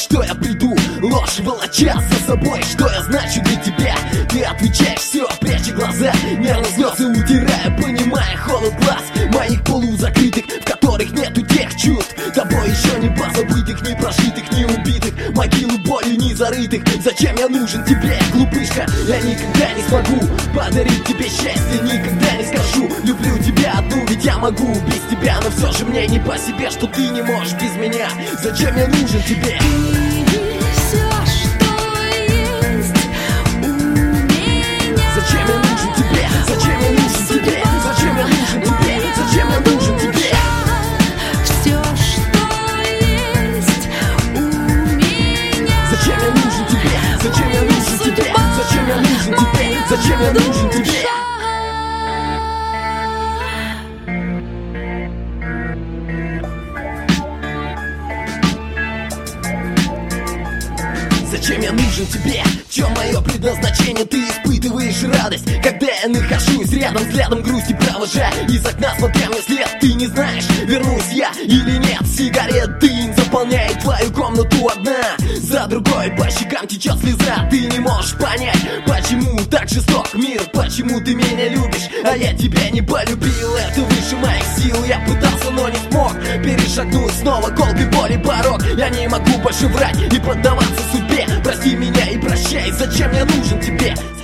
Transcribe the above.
что я приду, ложь волоча за собой, что я значу для тебя. Ты отвечаешь все, пряча глаза, нервно слезы утирая, понимая холод глаз моих полузакрытых, в которых нету тех чувств, тобой еще не позабытых, не прожитых, не убитых, могилу болью не зарытых. Зачем я нужен тебе, глупышка? Я никогда не смогу подарить тебе счастье, никогда не скажу люблю тебя одну, ведь я могу без тебя, но все же мне не по себе, что ты не можешь без меня. Зачем я нужен тебе? Зачем я нужен тебе? Зачем я нужен тебе? Зачем я нужен тебе? Зачем я нужен тебе? Все, что есть у меня. Зачем я нужен тебе? Зачем я нужен тебе? Зачем я нужен тебе? Зачем я нужен тебе? Зачем я нужен тебе? В чем мое предназначение? Ты испытываешь радость, когда я нахожусь рядом, взглядом грусти провожая из окна, смотря мне след. Ты не знаешь, вернусь я или нет. Сигарет дым заполняет твою комнату одна за другой, по щекам течет слеза. Ты не можешь понять, почему так жесток мир, почему ты меня любишь, а я тебя не полюбил. Это выше моих сил, я пытался, но не смог перешагнуть снова колкой боли порог. Я не могу больше врать и поддаваться судьбе. Прости меня и прощай, зачем я нужен тебе?